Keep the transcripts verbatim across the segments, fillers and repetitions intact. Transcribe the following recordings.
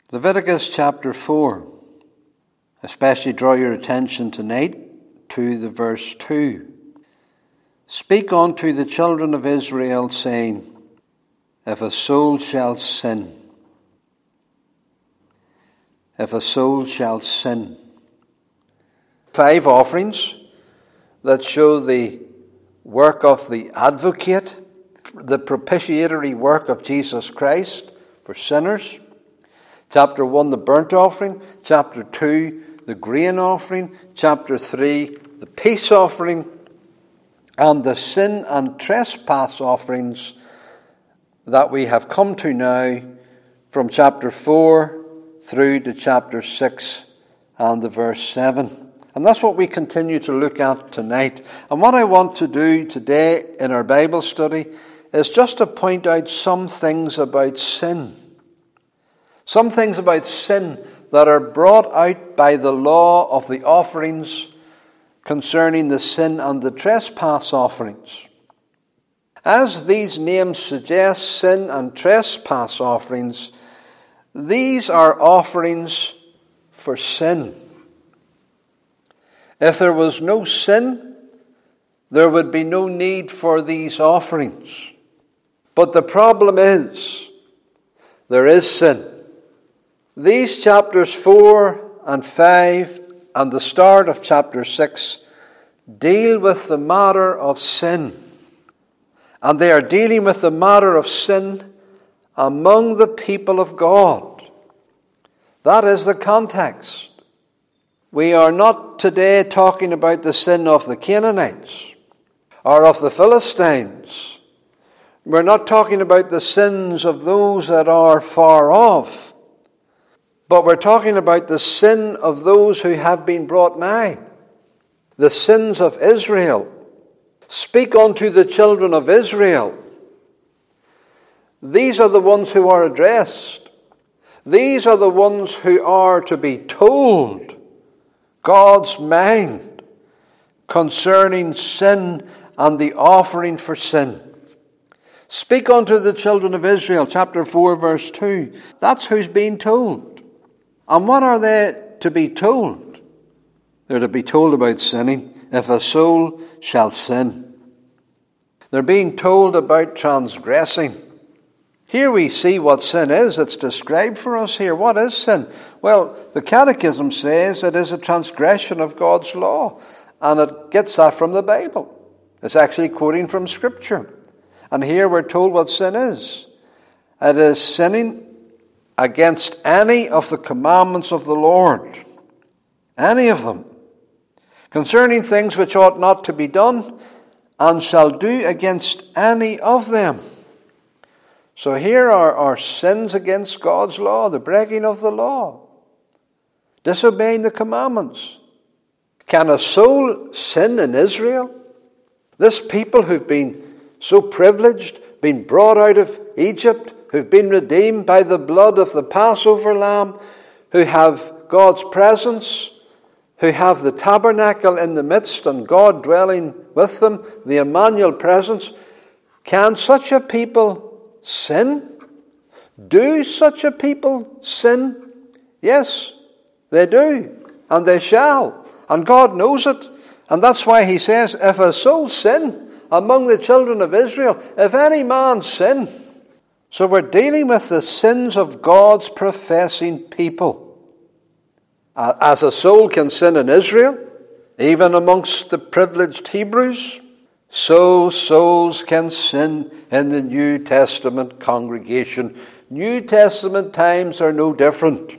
Leviticus chapter four. Especially draw your attention tonight to the verse two. Speak unto the children of Israel, saying, if a soul shall sin, if a soul shall sin. Five offerings that show the work of the advocate, the propitiatory work of Jesus Christ for sinners. Chapter one, the burnt offering. Chapter two, the grain offering. Chapter three, the peace offering. And the sin and trespass offerings that we have come to now from chapter four through to chapter six and the verse seven. And that's what we continue to look at tonight. And what I want to do today in our Bible study is just to point out some things about sin. Some things about sin that are brought out by the law of the offerings concerning the sin and the trespass offerings. As these names suggest, sin and trespass offerings, these are offerings for sin. If there was no sin, there would be no need for these offerings. But the problem is, there is sin. These chapters four and five and the start of chapter six deal with the matter of sin. And they are dealing with the matter of sin among the people of God. That is the context. We are not today talking about the sin of the Canaanites or of the Philistines. We're not talking about the sins of those that are far off. But we're talking about the sin of those who have been brought nigh. The sins of Israel. Speak unto the children of Israel. These are the ones who are addressed. These are the ones who are to be told God's mind concerning sin and the offering for sin. Speak unto the children of Israel, chapter four, verse two. That's who's being told. And what are they to be told? They're to be told about sinning. If a soul shall sin. They're being told about transgressing. Here we see what sin is. It's described for us here. What is sin? Well, the Catechism says it is a transgression of God's law. And it gets that from the Bible. It's actually quoting from Scripture. And here we're told what sin is. It is sinning against any of the commandments of the Lord. Any of them. Concerning things which ought not to be done, and shall do against any of them. So here are our sins against God's law, the breaking of the law, disobeying the commandments. Can a soul sin in Israel? This people who've been so privileged, been brought out of Egypt, who've been redeemed by the blood of the Passover lamb, who have God's presence, who have the tabernacle in the midst and God dwelling with them, the Emmanuel presence. Can such a people sin? Do such a people sin? Yes, they do, and they shall, and God knows it. And that's why he says, if a soul sin among the children of Israel, if any man sin. So we're dealing with the sins of God's professing people. As a soul can sin in Israel, even amongst the privileged Hebrews, so souls can sin in the New Testament congregation. New Testament times are no different.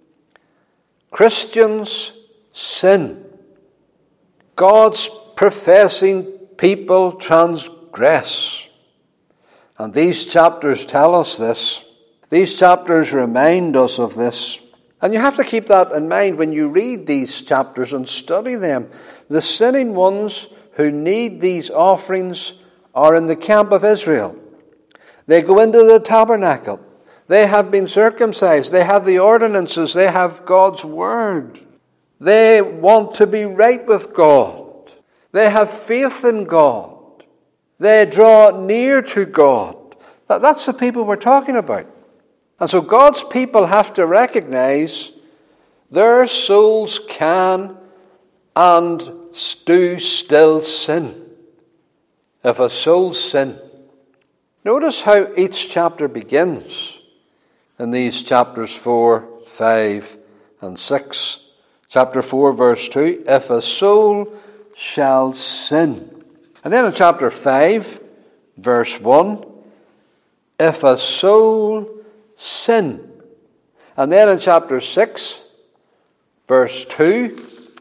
Christians sin. God's professing people transgress. And these chapters tell us this. These chapters remind us of this. And you have to keep that in mind when you read these chapters and study them. The sinning ones who need these offerings are in the camp of Israel. They go into the tabernacle. They have been circumcised. They have the ordinances. They have God's word. They want to be right with God. They have faith in God. They draw near to God. That's the people we're talking about. And so God's people have to recognize their souls can and do still sin. If a soul sin. Notice how each chapter begins in these chapters four, five, and six. Chapter four, verse two, if a soul shall sin. And then in chapter five, verse one, if a soul sin. And then in chapter six, verse two,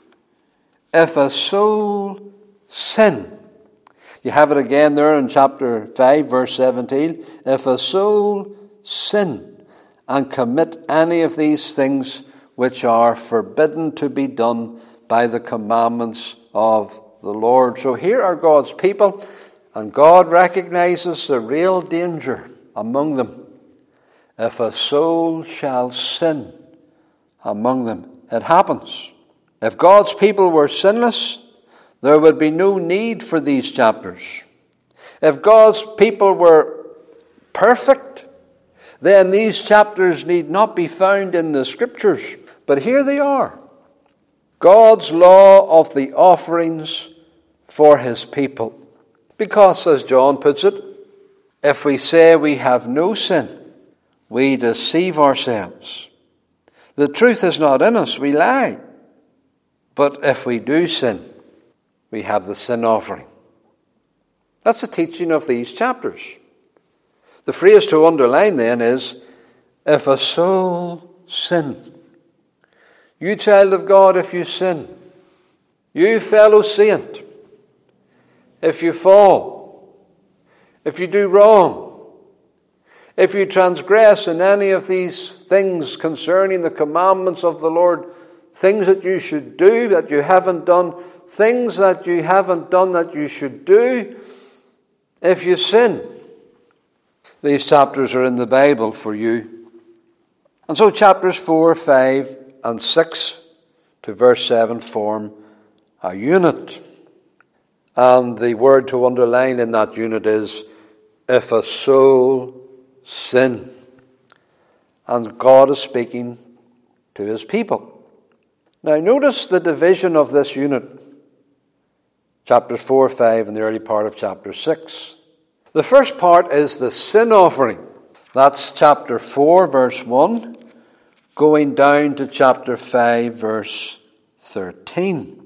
if a soul sin. You have it again there in chapter five, verse seventeen. If a soul sin and commit any of these things which are forbidden to be done by the commandments of the Lord. So here are God's people, and God recognizes the real danger among them. If a soul shall sin among them, it happens. If God's people were sinless, there would be no need for these chapters. If God's people were perfect, then these chapters need not be found in the Scriptures. But here they are. God's law of the offerings for his people. Because, as John puts it, if we say we have no sin, we deceive ourselves. The truth is not in us, we lie. But if we do sin, we have the sin offering. That's the teaching of these chapters. The phrase to underline then is, if a soul sin. You child of God, if you sin. You fellow saint, if you fall. If you do wrong. If you transgress in any of these things concerning the commandments of the Lord, things that you should do that you haven't done, things that you haven't done that you should do, if you sin. These chapters are in the Bible for you. And so chapters four, five, and six to verse seven form a unit. And the word to underline in that unit is, if a soul sin. And God is speaking to his people. Now notice the division of this unit. Chapters four, five, and the early part of chapter six. The first part is the sin offering. That's chapter four, verse one, going down to chapter five, verse thirteen.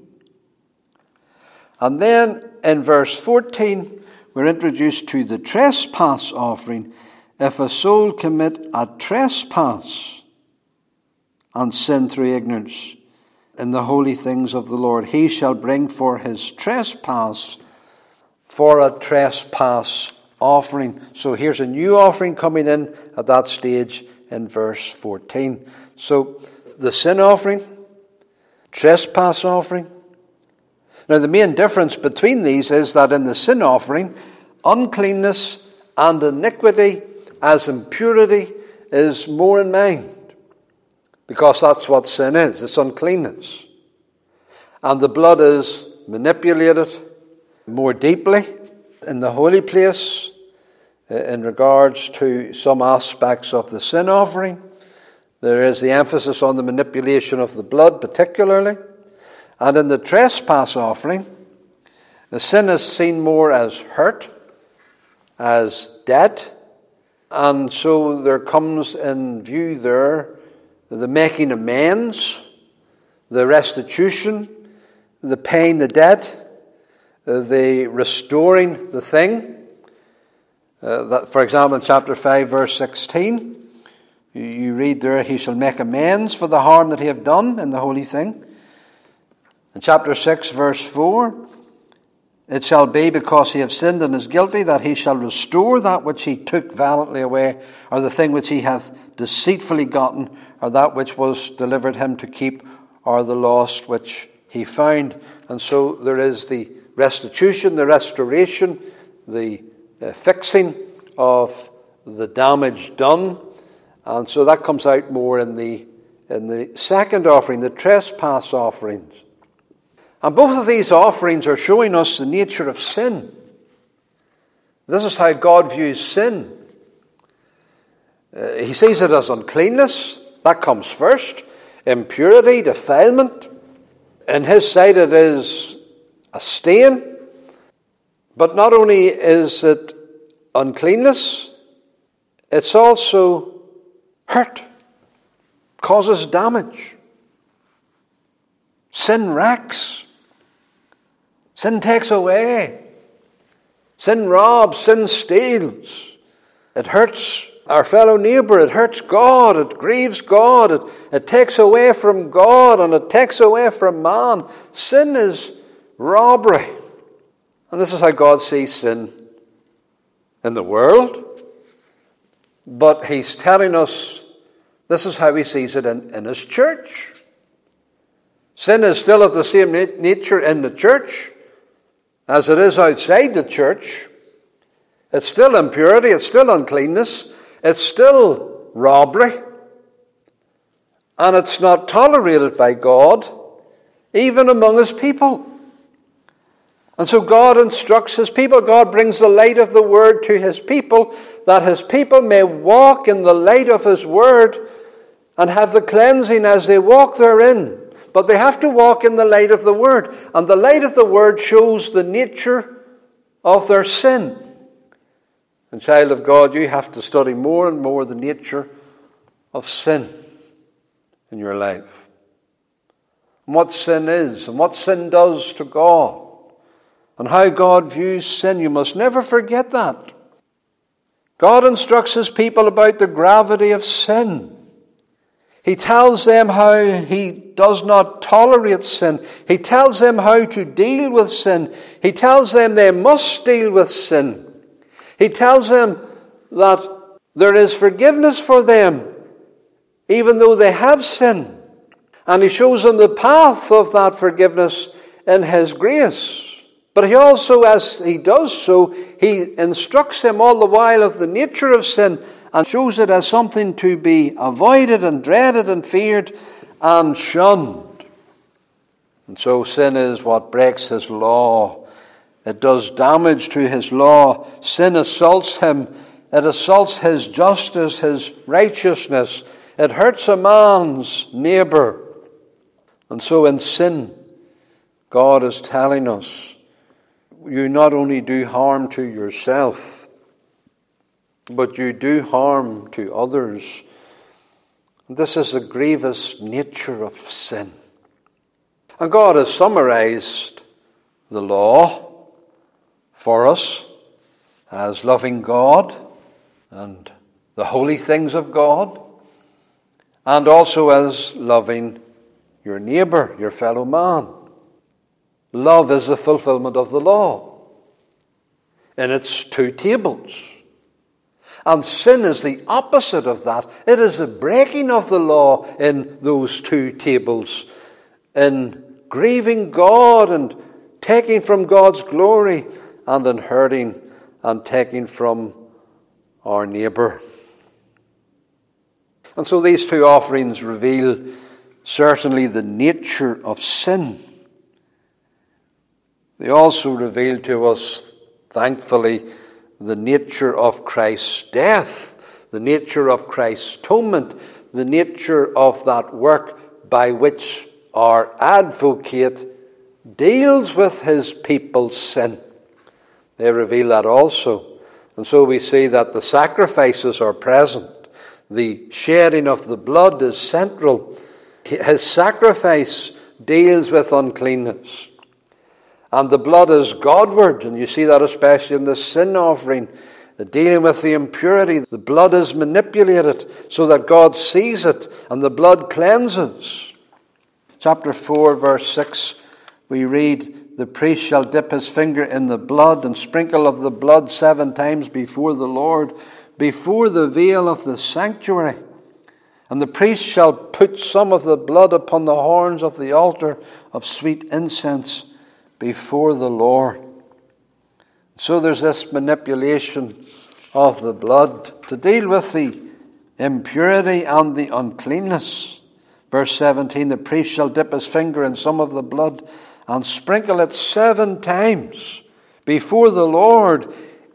And then in verse fourteen, we're introduced to the trespass offering. If a soul commit a trespass and sin through ignorance in the holy things of the Lord, he shall bring for his trespass for a trespass offering. So here's a new offering coming in at that stage in verse fourteen. So the sin offering, trespass offering. Now the main difference between these is that in the sin offering, uncleanness and iniquity as impurity is more in mind. Because that's what sin is. It's uncleanness. And the blood is manipulated more deeply in the holy place in regards to some aspects of the sin offering. There is the emphasis on the manipulation of the blood particularly. And in the trespass offering, the sin is seen more as hurt, as debt. And so there comes in view there the making amends, the restitution, the paying the debt, the restoring the thing. Uh, that, for example, in chapter five, verse sixteen, you, you read there, he shall make amends for the harm that he have done in the holy thing. In chapter six, verse four, it shall be because he have sinned and is guilty that he shall restore that which he took violently away, or the thing which he hath deceitfully gotten, or that which was delivered him to keep, or the lost which he found. And so there is the restitution, the restoration, the uh, fixing of the damage done. And so that comes out more in the, in the second offering, the trespass offerings. And both of these offerings are showing us the nature of sin. This is how God views sin. Uh, he sees it as uncleanness. That comes first. Impurity, defilement. In his sight it is a stain. But not only is it uncleanness, it's also hurt, causes damage. Sin wrecks. Sin takes away. Sin robs, sin steals. It hurts our fellow neighbour, it hurts God, it grieves God, it, it takes away from God and it takes away from man. Sin is robbery. And this is how God sees sin in the world. But he's telling us this is how he sees it in, in his church. Sin is still of the same nature in the church as it is outside the church. It's still impurity, it's still uncleanness, it's still robbery, and it's not tolerated by God, even among his people. And so God instructs his people. God brings the light of the word to his people, that his people may walk in the light of his word and have the cleansing as they walk therein. But they have to walk in the light of the word. And the light of the word shows the nature of their sin. And child of God, you have to study more and more the nature of sin in your life. And what sin is, and what sin does to God. And how God views sin. You must never forget that. God instructs his people about the gravity of sin. He tells them how he does not tolerate sin. He tells them how to deal with sin. He tells them they must deal with sin. He tells them that there is forgiveness for them, even though they have sinned. And he shows them the path of that forgiveness in his grace. But he also, as he does so, he instructs them all the while of the nature of sin and shows it as something to be avoided and dreaded and feared and shunned. And so sin is what breaks his law. It does damage to his law. Sin assaults him. It assaults his justice, his righteousness. It hurts a man's neighbour. And so in sin, God is telling us, you not only do harm to yourself, but you do harm to others. This is the grievous nature of sin. And God has summarized the law for us as loving God and the holy things of God, and also as loving your neighbour, your fellow man. Love is the fulfillment of the law in its two tables. And sin is the opposite of that. It is the breaking of the law in those two tables, in grieving God and taking from God's glory, and in hurting and taking from our neighbour. And so these two offerings reveal certainly the nature of sin. They also reveal to us, thankfully, the nature of Christ's death, the nature of Christ's atonement, the nature of that work by which our advocate deals with his people's sin. They reveal that also. And so we see that the sacrifices are present. The shedding of the blood is central. His sacrifice deals with uncleanness. And the blood is Godward, and you see that especially in the sin offering, the dealing with the impurity. The blood is manipulated so that God sees it, and the blood cleanses. Chapter four, verse six, we read, "The priest shall dip his finger in the blood and sprinkle of the blood seven times before the Lord, before the veil of the sanctuary. And the priest shall put some of the blood upon the horns of the altar of sweet incense before the Lord." So there's this manipulation of the blood to deal with the impurity and the uncleanness. Verse seventeen, "The priest shall dip his finger in some of the blood and sprinkle it seven times before the Lord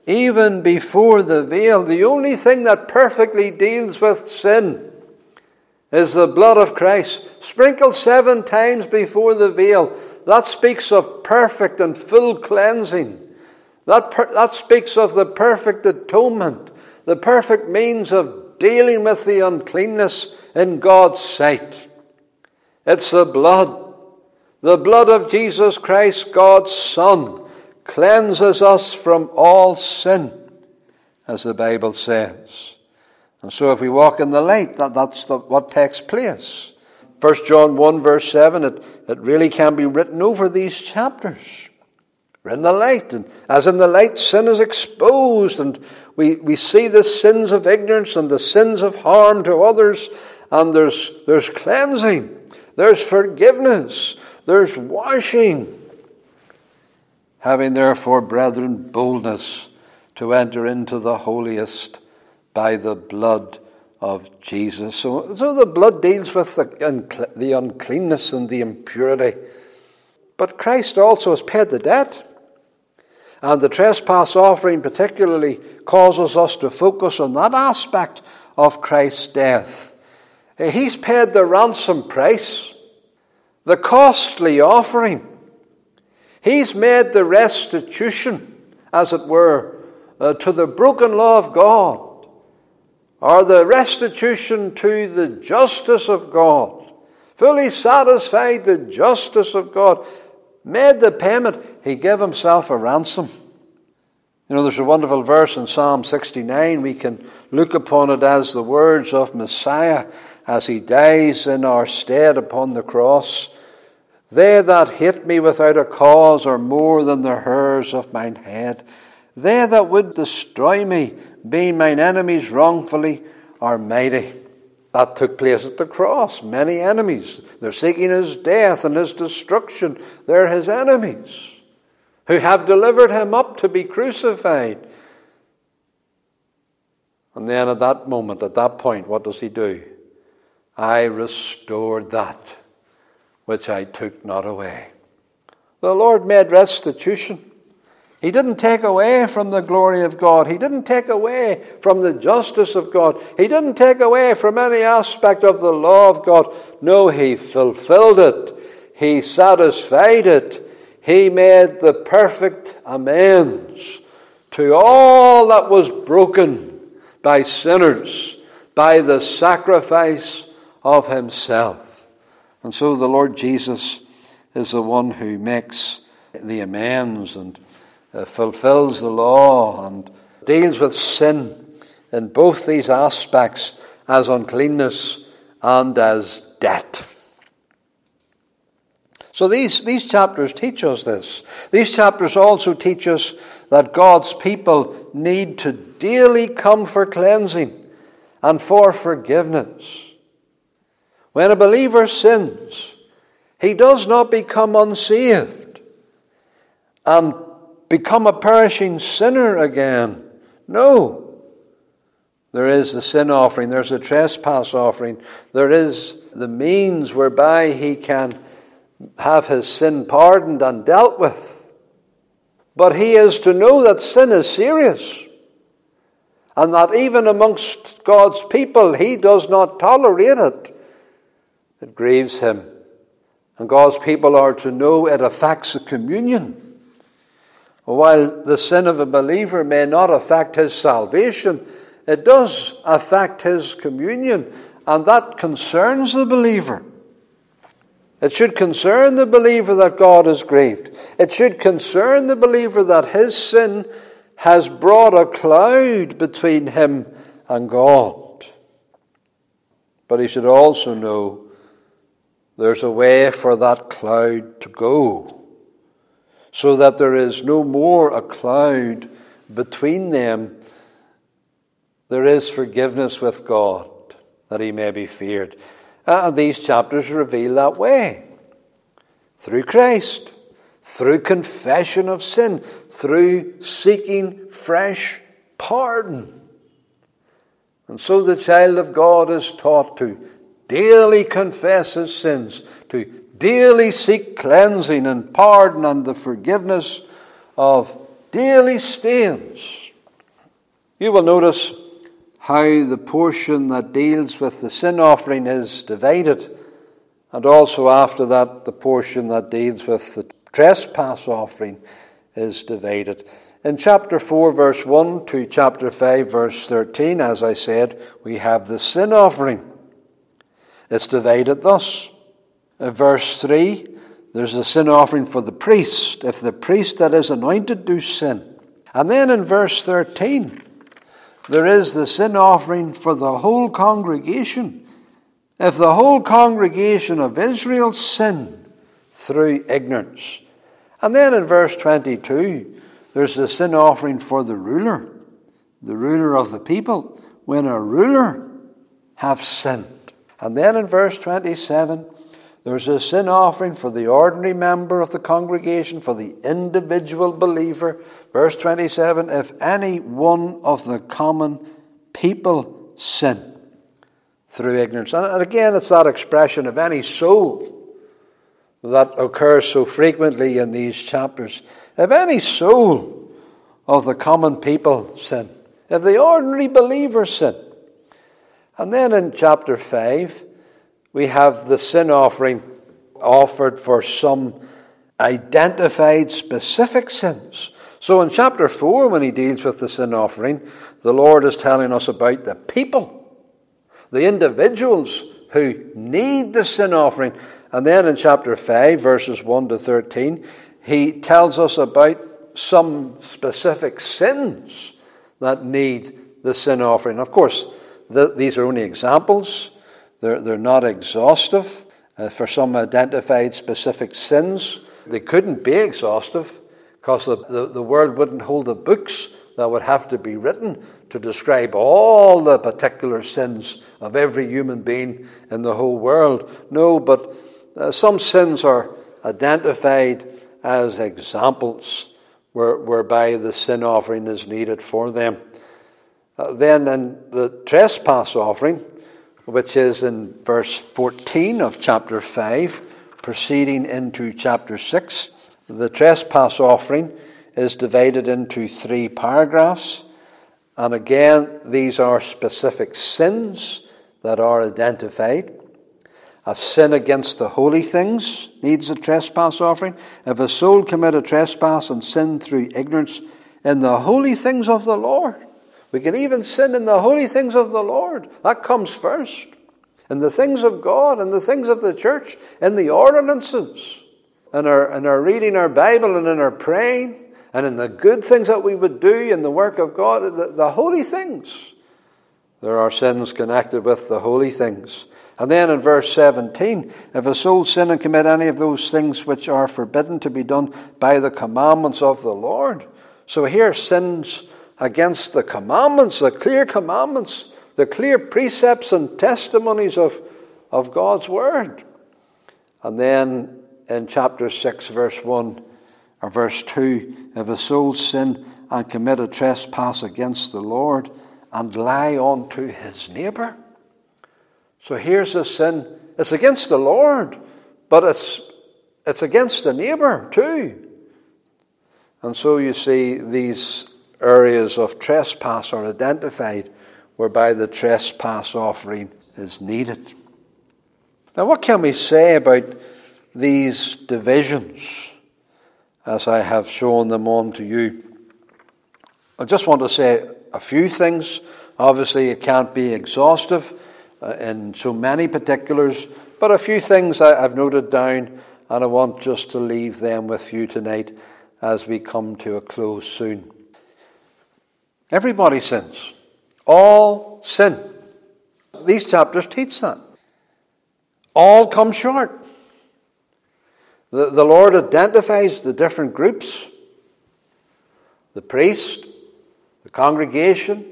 even before the veil. The only thing that perfectly deals with sin is the blood of Christ, sprinkled seven times before the veil. That speaks of perfect and full cleansing. That, per- that speaks of the perfect atonement, the perfect means of dealing with the uncleanness in God's sight. It's the blood. The blood of Jesus Christ, God's Son, cleanses us from all sin, as the Bible says. And so if we walk in the light, that, that's the, what takes place. First John one verse seven, it, it really can be written over these chapters. We're in the light, and as in the light, sin is exposed, and we, we see the sins of ignorance and the sins of harm to others, and there's, there's cleansing, there's forgiveness, there's washing. Having therefore, brethren, boldness to enter into the holiest by the blood of Jesus. So, so the blood deals with the, uncle- the uncleanness and the impurity. But Christ also has paid the debt. And the trespass offering particularly causes us to focus on that aspect of Christ's death. He's paid the ransom price, the costly offering. He's made the restitution, as it were, uh, to the broken law of God, or the restitution to the justice of God. Fully satisfied the justice of God, made the payment. He gave himself a ransom. You know, there's a wonderful verse in Psalm sixty-nine. We can look upon it as the words of Messiah as he dies in our stead upon the cross. They that hate me without a cause are more than the hairs of mine head. They that would destroy me, being mine enemies wrongfully, are mighty. That took place at the cross. Many enemies. They're seeking his death and his destruction. They're his enemies who have delivered him up to be crucified. And then at that moment, at that point, what does he do? I restored that which I took not away. The Lord made restitution. He didn't take away from the glory of God. He didn't take away from the justice of God. He didn't take away from any aspect of the law of God. No, he fulfilled it. He satisfied it. He made the perfect amends to all that was broken by sinners, by the sacrifice of himself. And so the Lord Jesus is the one who makes the amends and uh, fulfills the law and deals with sin in both these aspects, as uncleanness and as debt. So these, these chapters teach us this. These chapters also teach us that God's people need to daily come for cleansing and for forgiveness. When a believer sins, he does not become unsaved and become a perishing sinner again. No. There is the sin offering, there's the trespass offering, there is the means whereby he can have his sin pardoned and dealt with. But he is to know that sin is serious, and that even amongst God's people, he does not tolerate it. It grieves him. And God's people are to know it affects the communion. While the sin of a believer may not affect his salvation, it does affect his communion, and that concerns the believer. It should concern the believer that God is grieved. It should concern the believer that his sin has brought a cloud between him and God. But he should also know there's a way for that cloud to go, so that there is no more a cloud between them. There is forgiveness with God, that he may be feared. And these chapters reveal that way. Through Christ, through confession of sin, through seeking fresh pardon. And so the child of God is taught to daily confess his sins, to daily seek cleansing and pardon and the forgiveness of daily stains. You will notice how the portion that deals with the sin offering is divided, and also after that the portion that deals with the trespass offering is divided. In chapter four verse one to chapter five verse thirteen, as I said, we have the sin offering. It's divided thus. In verse three, there's a sin offering for the priest, if the priest that is anointed do sin. And then in verse thirteen, there is the sin offering for the whole congregation, if the whole congregation of Israel sin through ignorance. And then in verse twenty-two, there's the sin offering for the ruler, the ruler of the people, when a ruler have sinned. And then in verse twenty-seven, there's a sin offering for the ordinary member of the congregation, for the individual believer. Verse twenty-seven, if any one of the common people sin through ignorance. And again, it's that expression of any soul that occurs so frequently in these chapters. If any soul of the common people sin, if the ordinary believer sin. And then in chapter five, we have the sin offering offered for some identified specific sins. So in chapter four, when he deals with the sin offering, the Lord is telling us about the people, the individuals who need the sin offering. And then in chapter five, verses one to thirteen, he tells us about some specific sins that need the sin offering. Of course, the, these are only examples. They're, they're not exhaustive. Uh, for some identified specific sins, they couldn't be exhaustive because the, the, the world wouldn't hold the books that would have to be written to describe all the particular sins of every human being in the whole world. No, but uh, some sins are identified as examples where, whereby the sin offering is needed for them. Uh, then in the trespass offering, which is in verse fourteen of chapter five, proceeding into chapter six, the trespass offering is divided into three paragraphs. And again, these are specific sins that are identified. A sin against the holy things needs a trespass offering. If a soul commit a trespass and sin through ignorance in the holy things of the Lord. We can even sin in the holy things of the Lord. That comes first. In the things of God, in the things of the church, in the ordinances, in our, in our reading our Bible and in our praying, and in the good things that we would do in the work of God, the, the holy things. There are sins connected with the holy things. And then in verse seventeen, if a soul sin and commit any of those things which are forbidden to be done by the commandments of the Lord. So here sins against the commandments, the clear commandments, the clear precepts and testimonies of, of God's word. And then in chapter six, verse one, or verse two, if a soul sin and commit a trespass against the Lord and lie unto his neighbour. So here's a sin. It's against the Lord, but it's it's against the neighbour too. And so you see these areas of trespass are identified whereby the trespass offering is needed. Now what can we say about these divisions as I have shown them on to you? I just want to say a few things. Obviously it can't be exhaustive uh, in so many particulars, but a few things I, I've noted down, and I want just to leave them with you tonight as we come to a close soon. Everybody sins. All sin. These chapters teach that. All come short. The, the Lord identifies the different groups. The priest, the congregation,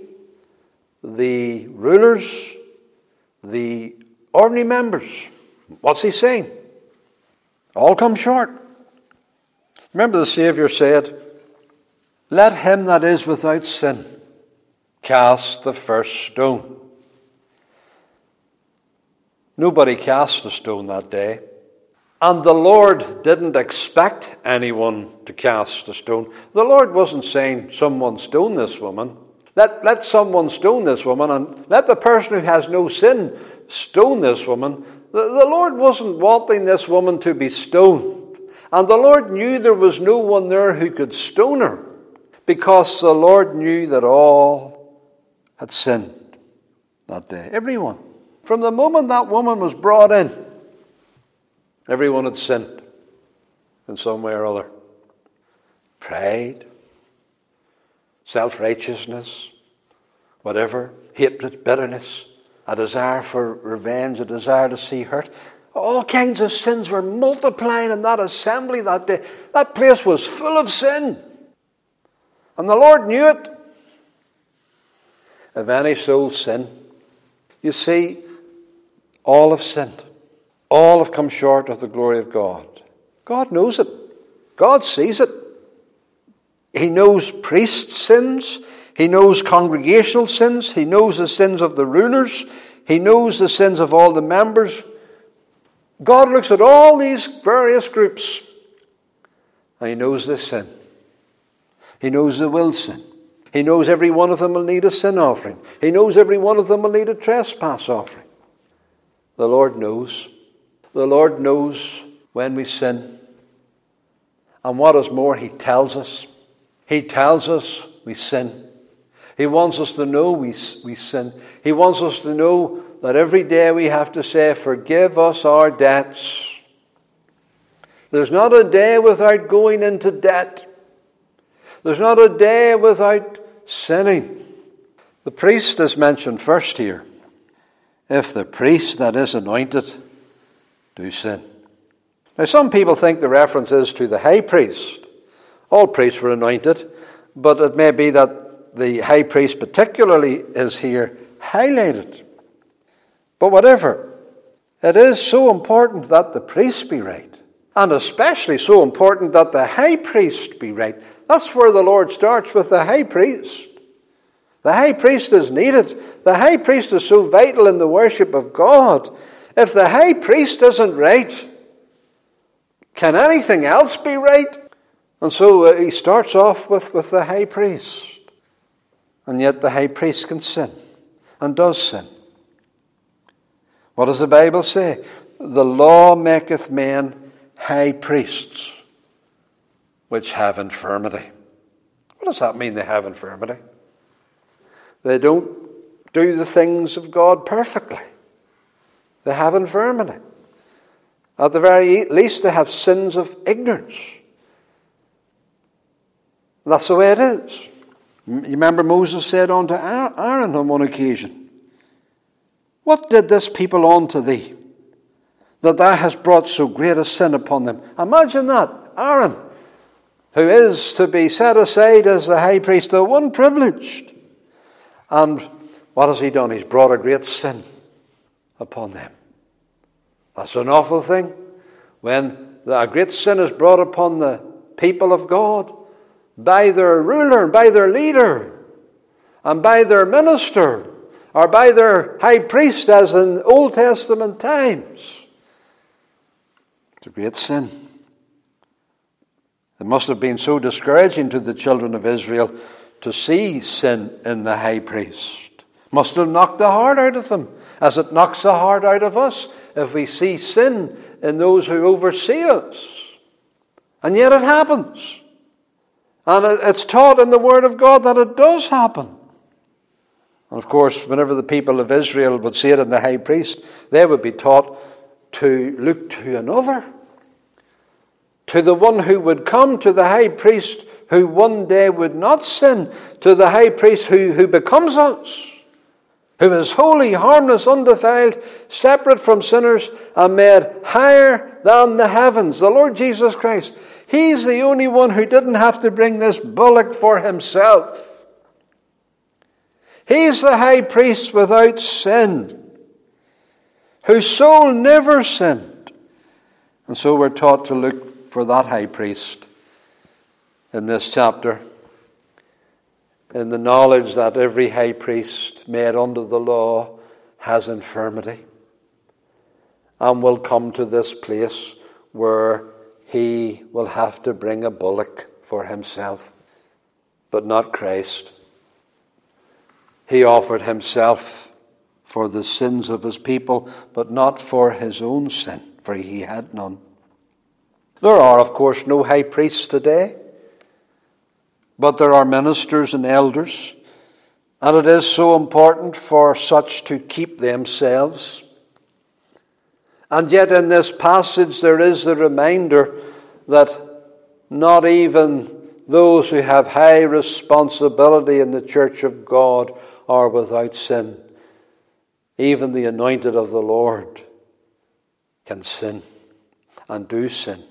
the rulers, the ordinary members. What's he saying? All come short. Remember the Saviour said, "Let him that is without sin cast the first stone." Nobody cast a stone that day. And the Lord didn't expect anyone to cast a stone. The Lord wasn't saying, "Someone stone this woman. Let, let someone stone this woman, and let the person who has no sin stone this woman. The, the Lord wasn't wanting this woman to be stoned. And the Lord knew there was no one there who could stone her, because the Lord knew that all had sinned that day. Everyone. From the moment that woman was brought in, everyone had sinned in some way or other. Pride, self-righteousness, whatever, hatred, bitterness, a desire for revenge, a desire to see hurt. All kinds of sins were multiplying in that assembly that day. That place was full of sin. And the Lord knew it. If any soul sin, you see, all have sinned. All have come short of the glory of God. God knows it. God sees it. He knows priest sins. He knows congregational sins. He knows the sins of the rulers. He knows the sins of all the members. God looks at all these various groups, and He knows this sin. He knows they will sin. He knows every one of them will need a sin offering. He knows every one of them will need a trespass offering. The Lord knows. The Lord knows when we sin. And what is more, He tells us. He tells us we sin. He wants us to know we, we sin. He wants us to know that every day we have to say, forgive us our debts. There's not a day without going into debt. There's not a day without sinning. The priest is mentioned first here. If the priest that is anointed do sin. Now some people think the reference is to the high priest. All priests were anointed, but it may be that the high priest particularly is here highlighted. But whatever, it is so important that the priest be right. And especially so important that the high priest be right. That's where the Lord starts, with the high priest. The high priest is needed. The high priest is so vital in the worship of God. If the high priest isn't right, can anything else be right? And so uh, he starts off with, with the high priest. And yet the high priest can sin, and does sin. What does the Bible say? The law maketh men high priests, which have infirmity. What does that mean, they have infirmity? They don't do the things of God perfectly. They have infirmity. At the very least, they have sins of ignorance. That's the way it is. You remember Moses said unto Aaron on one occasion, what did this people unto thee, that thou hast brought so great a sin upon them? Imagine that. Aaron, who is to be set aside as the high priest, the one privileged. And what has he done? He's brought a great sin upon them. That's an awful thing. When a great sin is brought upon the people of God by their ruler, by their leader, and by their minister, or by their high priest, as in Old Testament times. It's a great sin. It must have been so discouraging to the children of Israel to see sin in the high priest. Must have knocked the heart out of them, as it knocks the heart out of us if we see sin in those who oversee us. And yet it happens. And it's taught in the Word of God that it does happen. And of course, whenever the people of Israel would see it in the high priest, they would be taught to look to another, to the one who would come, to the high priest who one day would not sin, to the high priest who, who becomes us, who is holy, harmless, undefiled, separate from sinners, and made higher than the heavens. The Lord Jesus Christ. He's the only one who didn't have to bring this bullock for himself. He's the high priest without sin, whose soul never sinned. And so we're taught to look for that high priest in this chapter, in the knowledge that every high priest made under the law has infirmity and will come to this place where he will have to bring a bullock for himself, but not Christ. He offered himself for the sins of his people, but not for his own sin, for he had none. There are, of course, no high priests today, but there are ministers and elders, and it is so important for such to keep themselves. And yet in this passage there is a reminder that not even those who have high responsibility in the church of God are without sin. Even the anointed of the Lord can sin and do sin.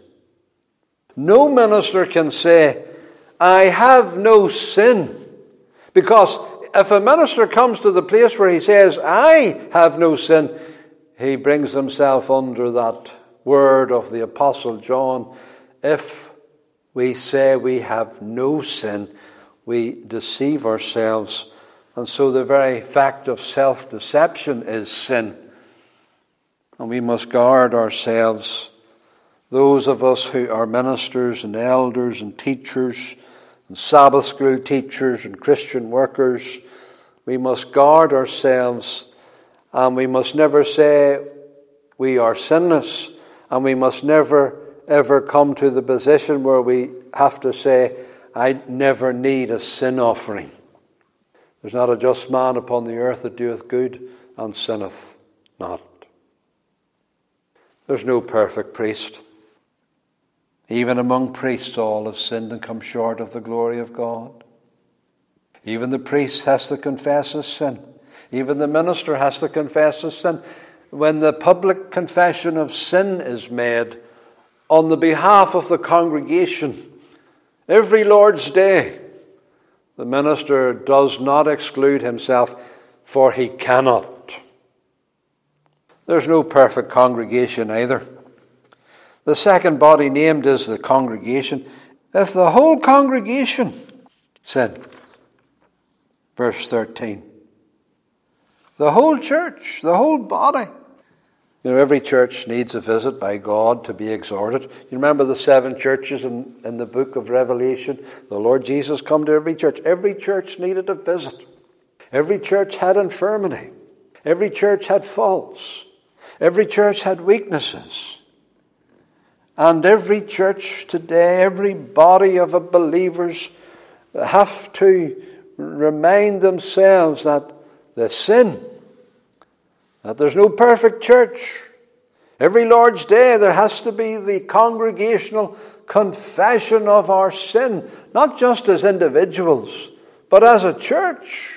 No minister can say, I have no sin. Because if a minister comes to the place where he says, I have no sin, he brings himself under that word of the Apostle John. If we say we have no sin, we deceive ourselves. And so the very fact of self-deception is sin. And we must guard ourselves. Those of us who are ministers and elders and teachers and Sabbath school teachers and Christian workers, we must guard ourselves, and we must never say we are sinless, and we must never ever come to the position where we have to say, I never need a sin offering. There's not a just man upon the earth that doeth good and sinneth not. There's no perfect priest. Even among priests all have sinned and come short of the glory of God. Even the priest has to confess his sin. Even the minister has to confess his sin. When the public confession of sin is made on the behalf of the congregation, every Lord's Day, the minister does not exclude himself, for he cannot. There's no perfect congregation either. The second body named is the congregation. If the whole congregation sin, verse thirteen, the whole church, the whole body. You know, every church needs a visit by God to be exhorted. You remember the seven churches in, in the book of Revelation? The Lord Jesus come to every church. Every church needed a visit. Every church had infirmity. Every church had faults. Every church had weaknesses. And every church today, every body of believers have to remind themselves that the sin, that there's no perfect church. Every Lord's Day there has to be the congregational confession of our sin, not just as individuals, but as a church.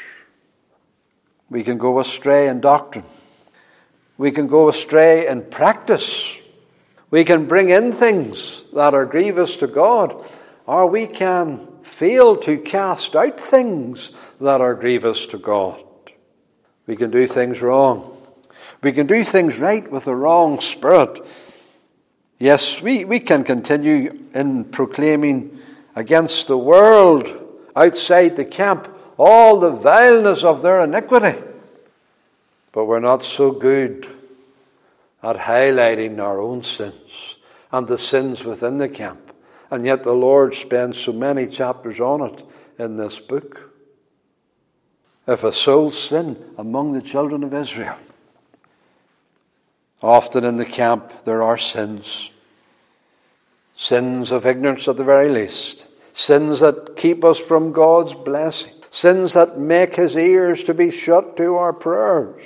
We can go astray in doctrine. We can go astray in practice. We can bring in things that are grievous to God, or we can fail to cast out things that are grievous to God. We can do things wrong. We can do things right with the wrong spirit. Yes, we, we can continue in proclaiming against the world outside the camp all the vileness of their iniquity. But we're not so good at highlighting our own sins and the sins within the camp. And yet the Lord spends so many chapters on it in this book. If a soul sin among the children of Israel, often in the camp there are sins. Sins of ignorance at the very least. Sins that keep us from God's blessing. Sins that make his ears to be shut to our prayers.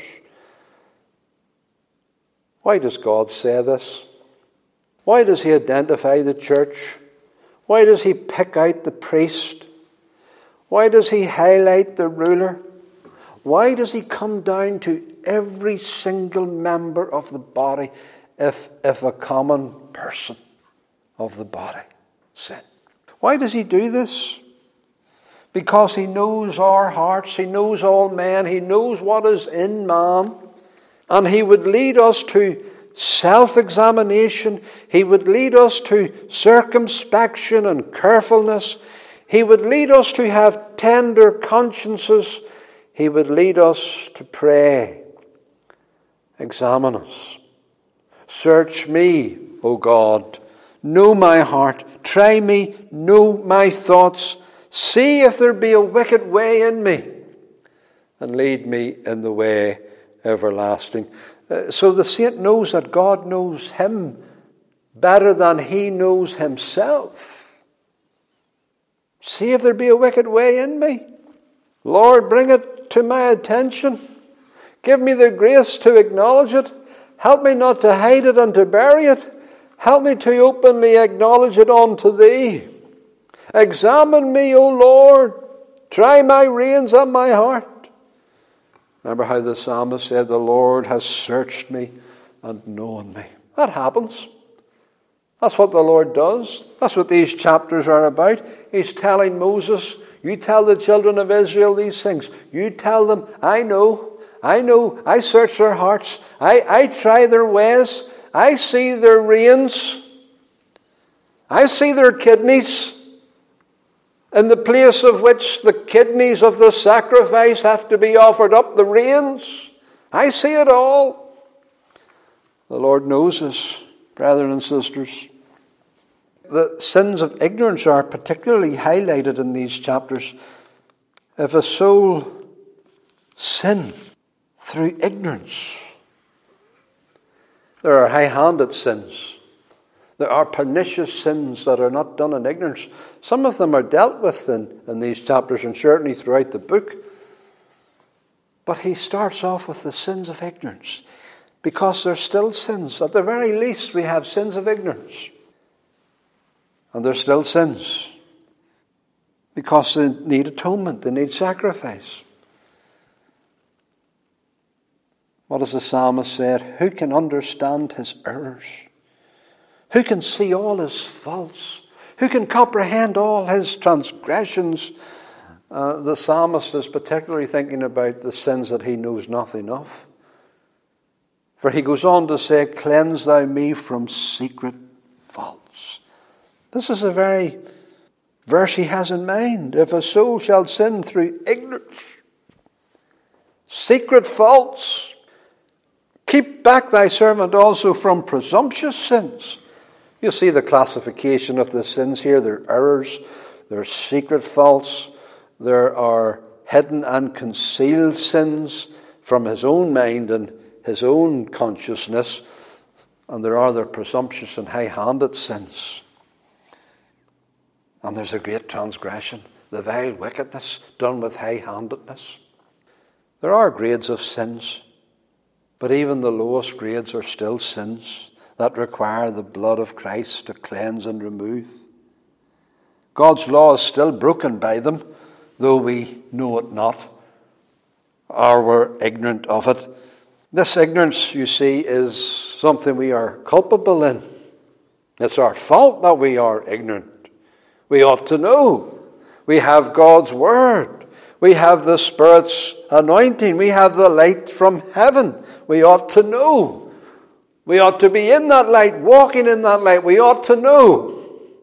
Why does God say this? Why does he identify the church? Why does he pick out the priest? Why does he highlight the ruler? Why does he come down to every single member of the body if, if a common person of the body sin? Why does he do this? Because he knows our hearts, he knows all men, he knows what is in man, and he would lead us to self-examination, he would lead us to circumspection and carefulness, he would lead us to have tender consciences, he would lead us to pray. Examine us. Search me, O God. Know my heart. Try me. Know my thoughts. See if there be a wicked way in me, and lead me in the way everlasting. Uh, so the saint knows that God knows him better than he knows himself. See if there be a wicked way in me. Lord, bring it to my attention. Give me the grace to acknowledge it. Help me not to hide it and to bury it. Help me to openly acknowledge it unto thee. Examine me, O Lord. Try my reins and my heart. Remember how the psalmist said, the Lord has searched me and known me. That happens. That's what the Lord does. That's what these chapters are about. He's telling Moses, you tell the children of Israel these things. You tell them, I know, I know, I search their hearts. I, I try their ways. I see their reins. I see their kidneys. In the place of which the kidneys of the sacrifice have to be offered up, the reins. I see it all. The Lord knows us, brethren and sisters. The sins of ignorance are particularly highlighted in these chapters. If a soul sin through ignorance, there are high-handed sins. There are pernicious sins that are not done in ignorance. Some of them are dealt with in, in these chapters and certainly throughout the book. But he starts off with the sins of ignorance because they're still sins. At the very least, we have sins of ignorance. And they're still sins because they need atonement, they need sacrifice. What does the psalmist say? Who can understand his errors? Who can see all his faults? Who can comprehend all his transgressions? Uh, the psalmist is particularly thinking about the sins that he knows nothing of. For he goes on to say, cleanse thou me from secret faults. This is the very verse he has in mind. If a soul shall sin through ignorance, secret faults, keep back thy servant also from presumptuous sins. You see the classification of the sins here. There are errors, there are secret faults, there are hidden and concealed sins from his own mind and his own consciousness, and there are the presumptuous and high-handed sins. And there's a great transgression, the vile wickedness done with high-handedness. There are grades of sins, but even the lowest grades are still sins that require the blood of Christ to cleanse and remove. God's law is still broken by them, though we know it not, or we're ignorant of it. This ignorance, you see, is something we are culpable in. It's our fault that we are ignorant. We ought to know. We have God's word. We have the Spirit's anointing. We have the light from heaven. We ought to know. We ought to be in that light, walking in that light. We ought to know.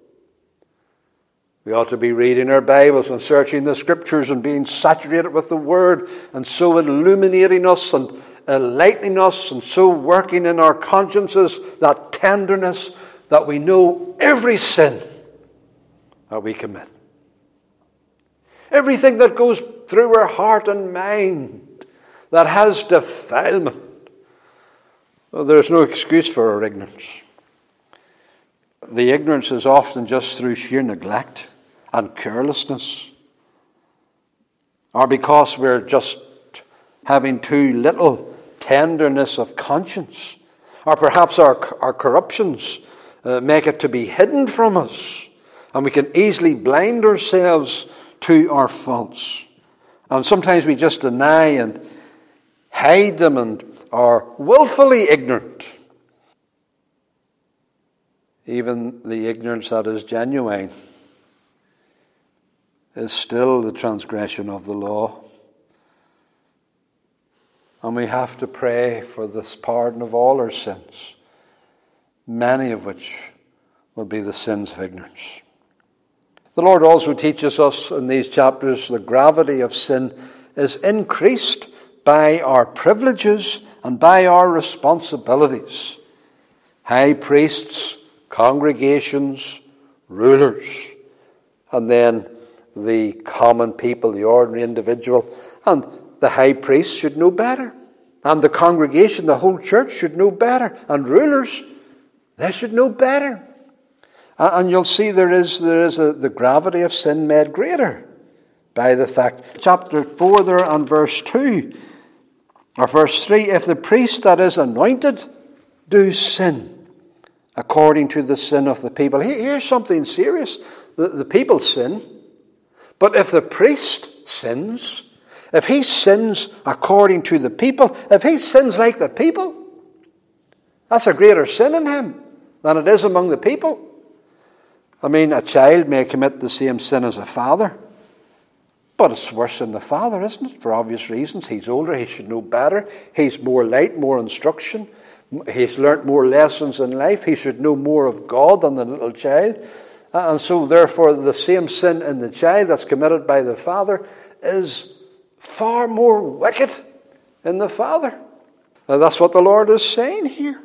We ought to be reading our Bibles and searching the Scriptures and being saturated with the Word and so illuminating us and enlightening us and so working in our consciences that tenderness that we know every sin that we commit. Everything that goes through our heart and mind that has defilement. Well, there's no excuse for our ignorance. The ignorance is often just through sheer neglect and carelessness, or because we're just having too little tenderness of conscience, or perhaps our, our corruptions uh, make it to be hidden from us, and we can easily blind ourselves to our faults. And sometimes we just deny and hide them and are willfully ignorant. Even the ignorance that is genuine is still the transgression of the law. And we have to pray for this pardon of all our sins, many of which will be the sins of ignorance. The Lord also teaches us in these chapters the gravity of sin is increased by our privileges and by our responsibilities. High priests, congregations, rulers, and then the common people, the ordinary individual. And the high priest should know better. And the congregation, the whole church, should know better. And rulers, they should know better. And you'll see there is, there is a, the gravity of sin made greater by the fact. Chapter four there and verse two, or verse three, if the priest that is anointed do sin according to the sin of the people. Here's something serious. The, the people sin. But if the priest sins, if he sins according to the people, if he sins like the people, that's a greater sin in him than it is among the people. I mean, a child may commit the same sin as a father, but it's worse than the father, isn't it? For obvious reasons. He's older, he should know better. He's more light, more instruction. He's learnt more lessons in life. He should know more of God than the little child. And so, therefore, the same sin in the child that's committed by the father is far more wicked in the father. Now, that's what the Lord is saying here.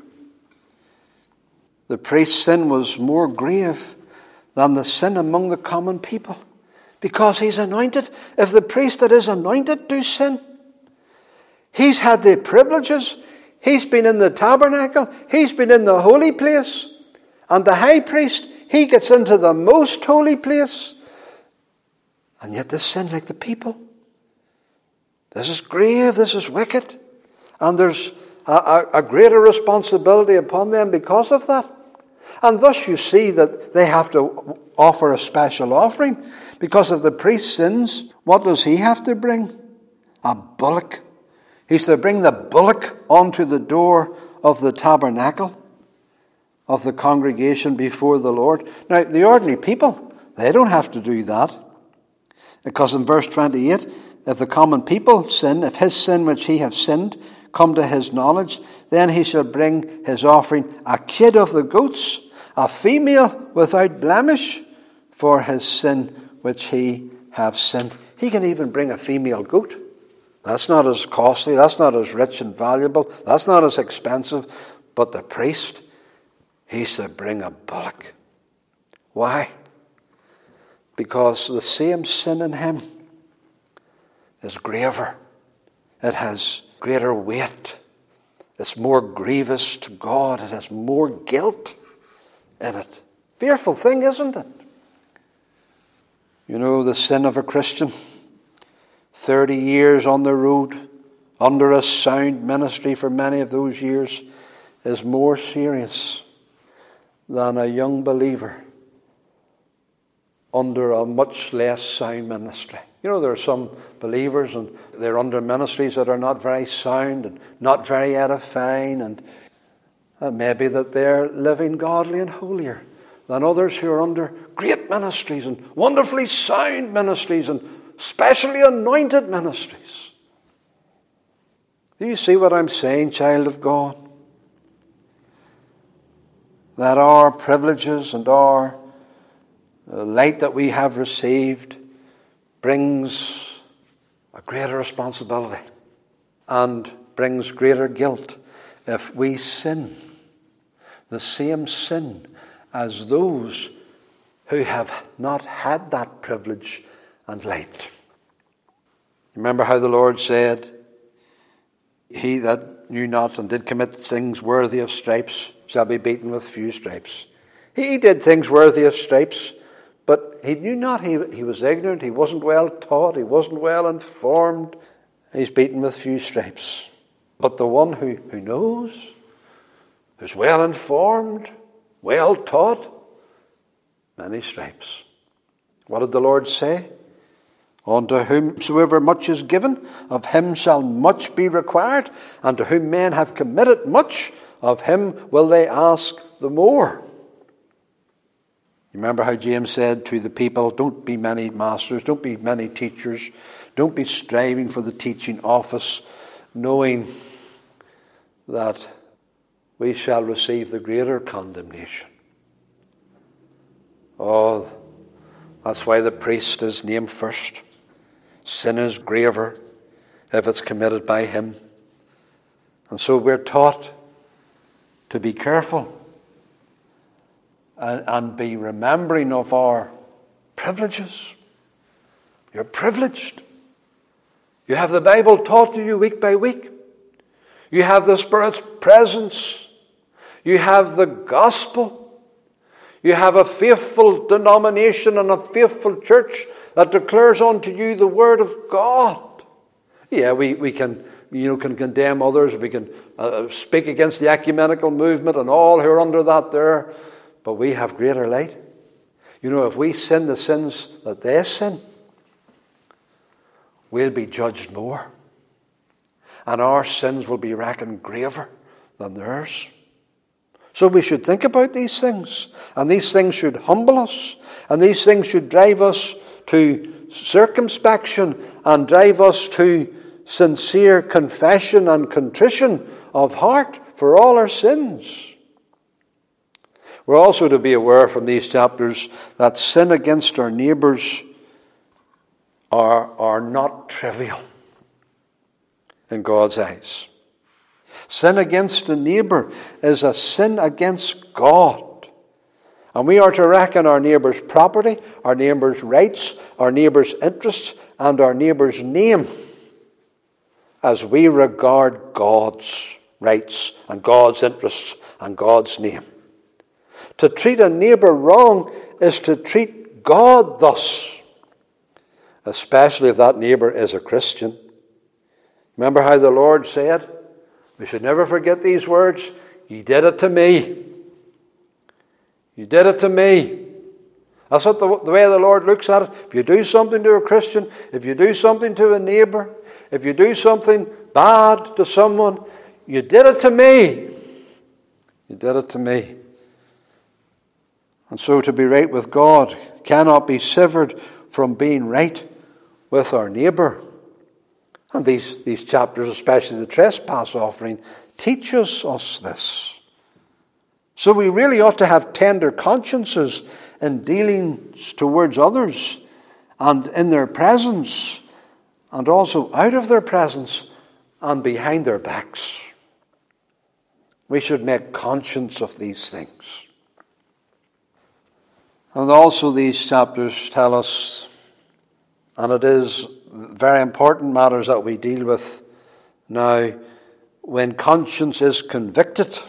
The priest's sin was more grave than the sin among the common people, because he's anointed. If the priest that is anointed do sin, he's had the privileges. He's been in the tabernacle. He's been in the holy place. And the high priest, he gets into the most holy place. And yet they sin like the people. This is grave. This is wicked. And there's a, a, a greater responsibility upon them because of that. And thus you see that they have to offer a special offering. Because if the priest sins, what does he have to bring? A bullock. He's to bring the bullock onto the door of the tabernacle of the congregation before the Lord. Now, the ordinary people, they don't have to do that. Because in verse twenty-eight, if the common people sin, if his sin which he have sinned come to his knowledge, then he shall bring his offering, a kid of the goats, a female without blemish, for his sin which he have sinned. He can even bring a female goat. That's not as costly, that's not as rich and valuable, that's not as expensive. But the priest, he's to bring a bullock. Why? Because the same sin in him is graver. It has greater weight. It's more grievous to God. It has more guilt in it. Fearful thing, isn't it? You know, the sin of a Christian, thirty years on the road, under a sound ministry for many of those years, is more serious than a young believer under a much less sound ministry. You know, there are some believers and they're under ministries that are not very sound and not very edifying, and it may be that they're living godly and holier than others who are under great ministries and wonderfully sound ministries and specially anointed ministries. Do you see what I'm saying, child of God? That our privileges and our light that we have received brings a greater responsibility and brings greater guilt if we sin the same sin as those who have not had that privilege and light. Remember how the Lord said, he that knew not and did commit things worthy of stripes shall be beaten with few stripes. He did things worthy of stripes, but he knew not. He, he was ignorant. He wasn't well taught. He wasn't well informed. He's beaten with few stripes. But the one who, who knows, who's well informed, well taught, many stripes. What did the Lord say? Unto whomsoever much is given, of him shall much be required. And to whom men have committed much, of him will they ask the more. You remember how James said to the people, don't be many masters, don't be many teachers, don't be striving for the teaching office, knowing that we shall receive the greater condemnation. Oh, that's why the priest is named first. Sin is graver if it's committed by him. And so we're taught to be careful and, and be remembering of our privileges. You're privileged. You have the Bible taught to you week by week. You have the Spirit's presence. You have the gospel. You have a faithful denomination and a faithful church that declares unto you the word of God. Yeah, we, we can, you know, can condemn others. We can uh, speak against the ecumenical movement and all who are under that there. But we have greater light. You know, if we sin the sins that they sin, we'll be judged more. And our sins will be reckoned graver than theirs. So we should think about these things. And these things should humble us. And these things should drive us to circumspection and drive us to sincere confession and contrition of heart for all our sins. We're also to be aware from these chapters that sin against our neighbours are, are not trivial in God's eyes. Sin against a neighbour is a sin against God. And we are to reckon our neighbour's property, our neighbour's rights, our neighbour's interests, and our neighbour's name as we regard God's rights and God's interests and God's name. To treat a neighbour wrong is to treat God thus, especially if that neighbour is a Christian. Remember how the Lord said, we should never forget these words, "You did it to me. You did it to me." That's what the, the way the Lord looks at it. If you do something to a Christian, if you do something to a neighbour, if you do something bad to someone, you did it to me. You did it to me. And so to be right with God cannot be severed from being right with our neighbour. And these, these chapters, especially the trespass offering, teaches us this. So we really ought to have tender consciences in dealings towards others and in their presence and also out of their presence and behind their backs. We should make conscience of these things. And also these chapters tell us, and it is very important matters that we deal with now, when conscience is convicted,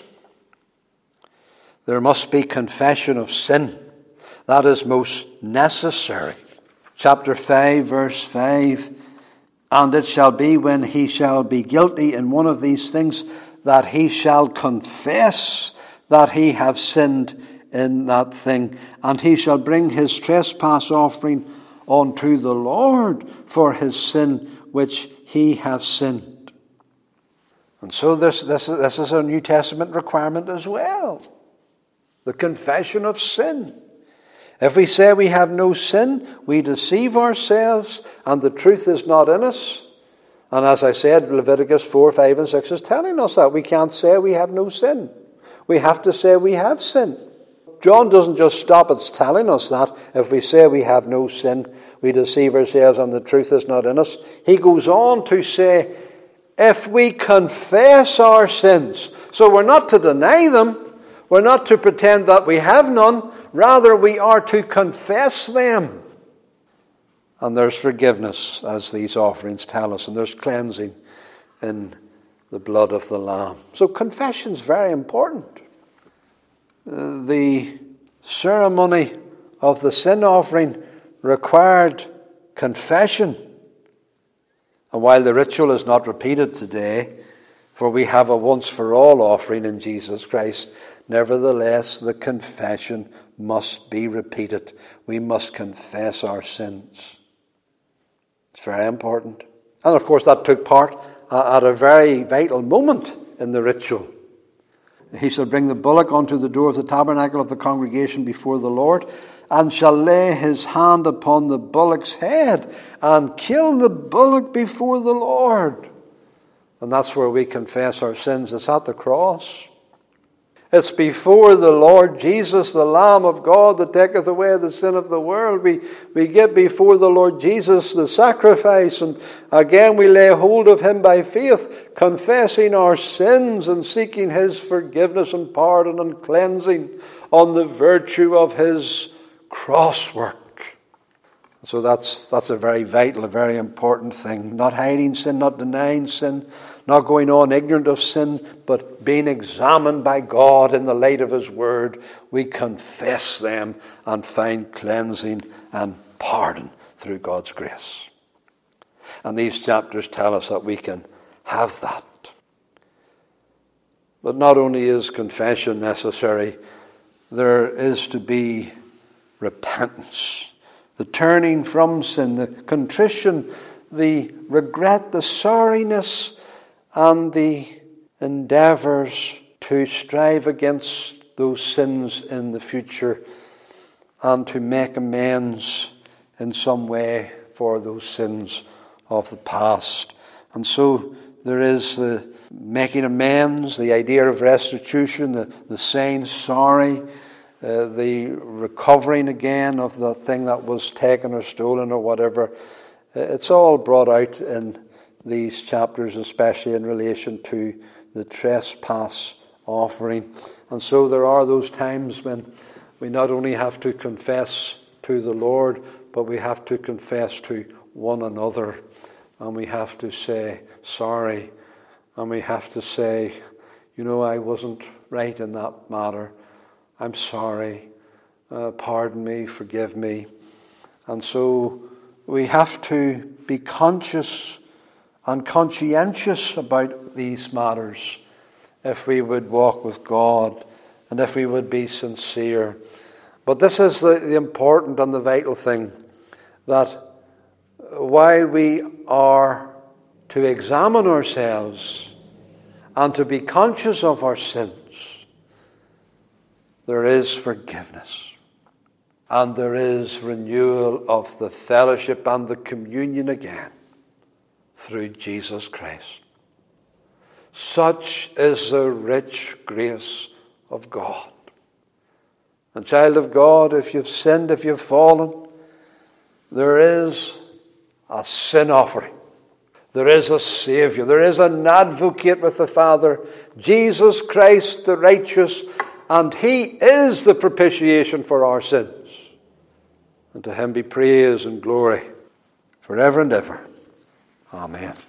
there must be confession of sin. That is most necessary. Chapter five, verse five, "And it shall be when he shall be guilty in one of these things, that he shall confess that he have sinned in that thing, and he shall bring his trespass offering unto the Lord for his sin which he hath sinned." And so this, this, this is a New Testament requirement as well. The confession of sin. If we say we have no sin, we deceive ourselves and the truth is not in us. And as I said, Leviticus four, five and six is telling us that we can't say we have no sin. We have to say we have sin. John doesn't just stop at telling us that if we say we have no sin, we deceive ourselves and the truth is not in us. He goes on to say, if we confess our sins, so we're not to deny them, we're not to pretend that we have none, rather we are to confess them. And there's forgiveness, as these offerings tell us, and there's cleansing in the blood of the Lamb. So confession is very important. The ceremony of the sin offering required confession. And while the ritual is not repeated today, for we have a once-for-all offering in Jesus Christ, nevertheless the confession must be repeated. We must confess our sins. It's very important. And of course that took part at a very vital moment in the ritual. He shall bring the bullock unto the door of the tabernacle of the congregation before the Lord, and shall lay his hand upon the bullock's head, and kill the bullock before the Lord. And that's where we confess our sins. It's at the cross. It's before the Lord Jesus, the Lamb of God that taketh away the sin of the world. We, we get before the Lord Jesus, the sacrifice, and again we lay hold of him by faith, confessing our sins and seeking his forgiveness and pardon and cleansing on the virtue of his cross work. So that's that's a very vital, a very important thing. Not hiding sin, not denying sin, not going on ignorant of sin, but being examined by God in the light of his word. We confess them and find cleansing and pardon through God's grace. And these chapters tell us that we can have that. But not only is confession necessary, there is to be repentance. The turning from sin, the contrition, the regret, the sorriness, and the endeavours to strive against those sins in the future and to make amends in some way for those sins of the past. And so there is the making amends, the idea of restitution, the, the saying sorry, uh, the recovering again of the thing that was taken or stolen or whatever. Uh, it's all brought out in these chapters, especially in relation to the trespass offering. And so there are those times when we not only have to confess to the Lord, but we have to confess to one another. And we have to say sorry. And we have to say, you know, I wasn't right in that matter. I'm sorry. Uh, pardon me, forgive me. And so we have to be conscious and conscientious about these matters if we would walk with God and if we would be sincere. But this is the, the important and the vital thing, that while we are to examine ourselves and to be conscious of our sins, there is forgiveness and there is renewal of the fellowship and the communion again through Jesus Christ. Such is the rich grace of God. And child of God, if you've sinned, if you've fallen, there is a sin offering. There is a Saviour. There is an advocate with the Father, Jesus Christ the righteous, and he is the propitiation for our sins. And to him be praise and glory forever and ever. Amen.